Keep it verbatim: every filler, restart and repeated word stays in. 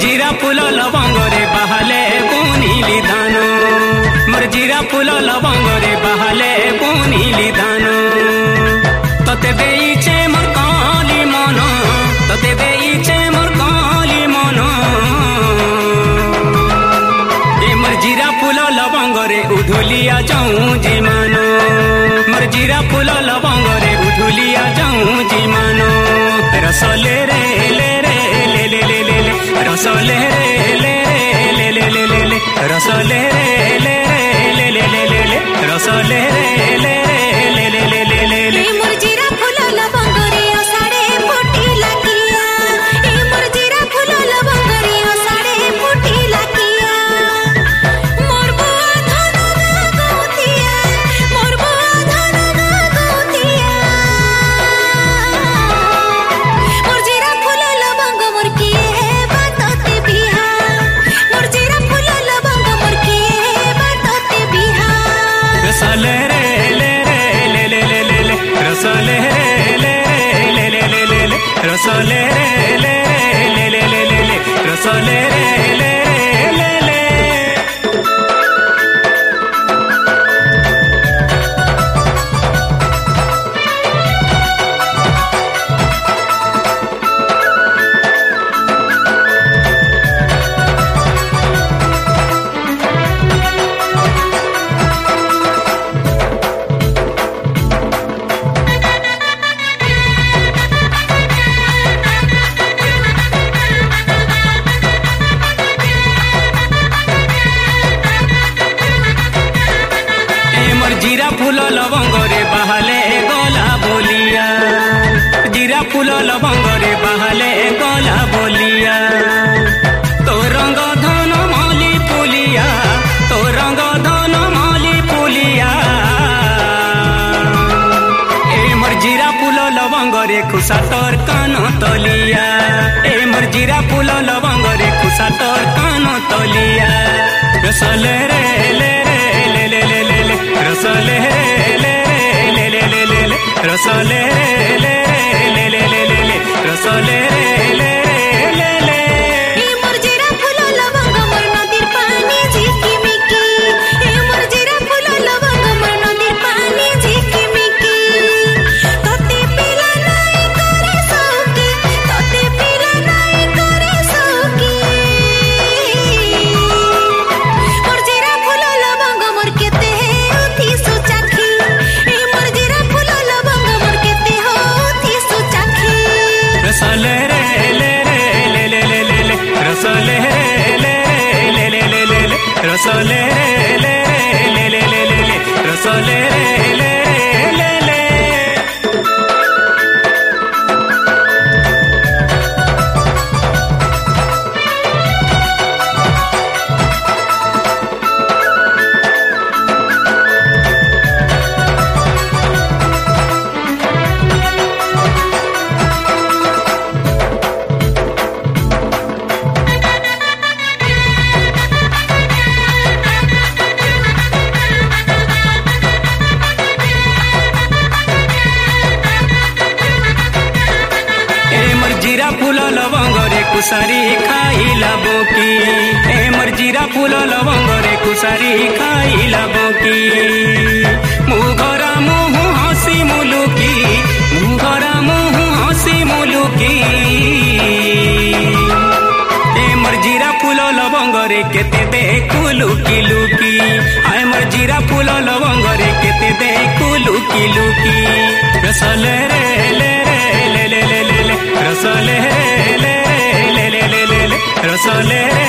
जीरा फूल लवंग रे बहाले बुनिली धान मोर जीरा फूल लवंग रे बहाले बुनिली धान तते देइछे मोर काली मन तते देइछे मोर काली मन ए मोर जीरा फूल लवंग रे उधुलिया जाऊं जी मानो मोर जीरा फूल लवंग रे उधुलिया जाऊं जी मानो रसले रे ले रे ले ले ले ले ले रसले रे ले रे ले ले ले ले ले रसले रे ले रे ले ले ले ले ले रसले रे ले रे ले ले ले ले ले मोर जीरा फूल लवंग रे साड़े फुटी लगिया ए मोर जीरा फूल लवंग रे साड़े फुटी लगिया मोर बुआ धन गोतिया मोर बुआ धन गोतिया मोर जीरा फूल लवंग मोर किए बातते बिहा मोर जीरा फूल लवंग मोर किए बातते बिहा रसले रे ले रे ले ले ले ले ले रसले रे ले रे ले ले ले ले ले रसले रे ले रे ले ले ले ले ले रसले रे ले रे ले ले जीरा फूल लवंग रे बहाले गला बोलिया जीरा फूल लवंग रे बहाले गला बोलिया तो रंग धन माली पुलिया तो रंग धन माली पुलिया ए मोर जीरा फूल लवंग रे खुशा तोर कान तलिया ए मोर जीरा फूल लवंग रे खुशा तोर कान तलिया रसले रे ले रे ले ले ले ले रसले रे ले रे ले ले ले ले रसले रे ले रे ले ले ले ले रसले रे ले रे ले ए मोर जीरा फूल लवंग मोर नदीर पानी झिकी मिकी ए मोर जीरा फूल लवंग मोर नदीर पानी झिकी मिकी तते पिला नाई करे सौकी तते पिला नाई करे सौकी मोर जीरा फूल लवंग मोर केते होती सुचाखी ए मोर जीरा फूल लवंग मोर केते होती सुचाखी रसले रे ले रे ले ले ले ले रसले रे ले रे ले ले ले ले रसले रे ले रे ले ले ले ले रसले रे ले रे ले ले जीरा फूल लवंग रे कुसारी खाइला बोकी ए मोर जीरा फूल लवंग रे कुसारी खाइला बोकी मुगरा मुह हसी मुलुकी मुगरा मुह हसी मुलुकी ए मोर जीरा फूल लवंग रे केते देखु लुकी लुकी आय मोर जीरा फूल लवंग रे केते देखु लुकी लुकी रसले रे ले रे ले ले ले ले रसले रे ले रे ले ले ले ले ले रसले